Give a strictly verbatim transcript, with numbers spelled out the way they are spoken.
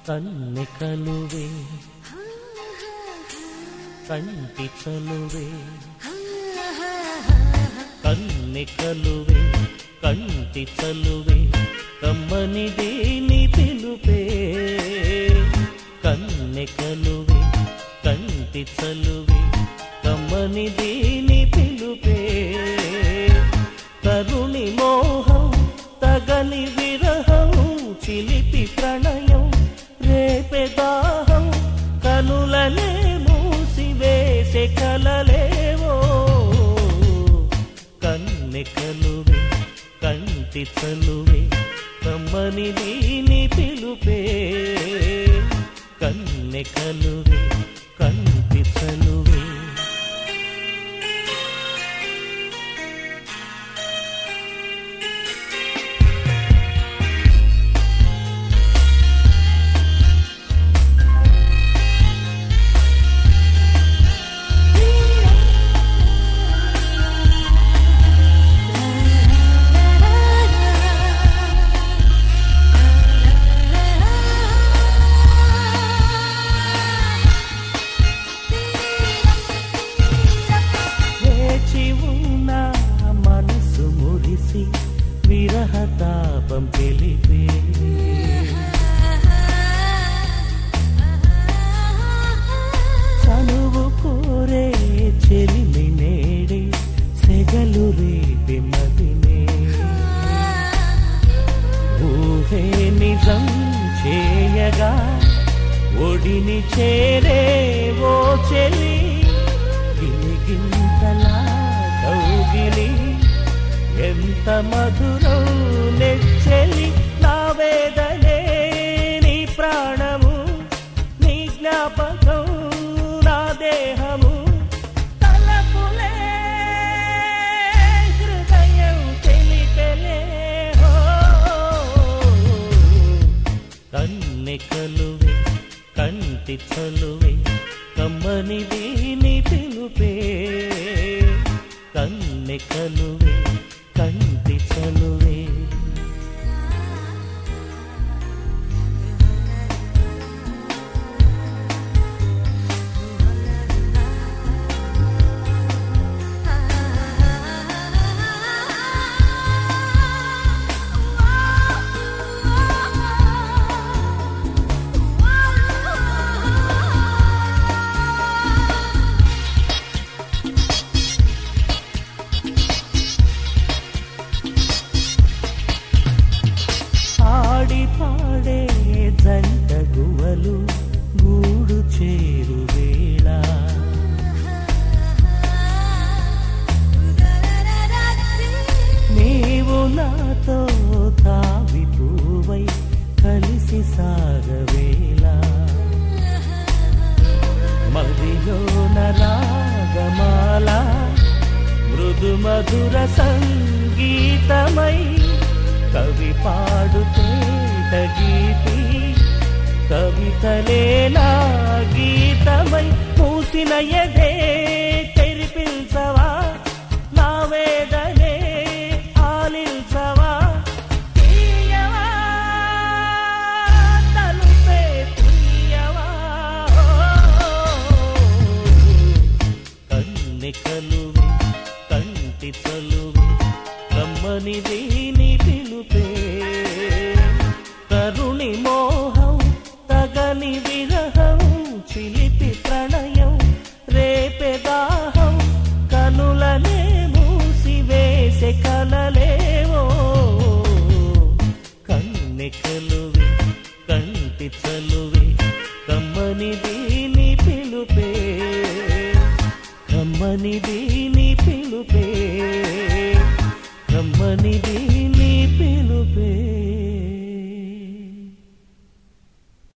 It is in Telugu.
కన్నె కలువే కంటి చలువే కన్నె కలువే కంటి చలువే కమ్మనిదే నీ పిలుపే కన్నె కలువే కంటి చలువే కమ్మనిదే నీ పిలుపే కరుణి మోహం తగని విరహం చిలిపి ప్రణయం రేపే దాహం కనులనే మూసివేసే కలలేవో కన్నె కలువే కంటి చలువే కమ్మనిది నీ పిలుపే కన్నె కలువే కంటి చలువే విరహతాపం తెలిపే చనువు కోరే చెలిమి నేడే సెగలు రేపి మదినే ఊహే నిజం చేయగా ఒడిని చేరే ఓ చెలి గిలిగింతలా కౌగిలి ఎంత మధురం నెచ్చెలి నా వేదనే నీ ప్రాణము నీ జ్ఞాపకం నా దేహము తలపులే హృదయం తెలిపెలే కన్నె కలువే కంటి చలువే కమ్మనిది నీ పిలుపే కన్నె కలువే కంటి చలువే పాడే జంట గువలు గూడు చేరు వేళ నీవు నాతో తావి పూవై కలిసి సాగవేళ మదిలోన రాగమాల మృదు మధుర సంగీతమై కవి పాడుతేట గీతి కవితలేలా గీతమై మూసిన ఎదే తెరిపించవా నా వేదనే ఆలించవా తీయవా తలుపే తీయవా కన్నె కలువే కంటి చలువే కమ్మనిది నీ పిలుపే కరుణి మోహం తగని విరహం చిలిపి ప్రణయం రేపే దాహం కనులనే మూసివేసే కలలేవో కన్నె కలువే కంటి చలువే కమ్మనిది నీ పిలుపే కమ్మనిది నీ పిలుపే కమ్మనిది నీ పిలుపే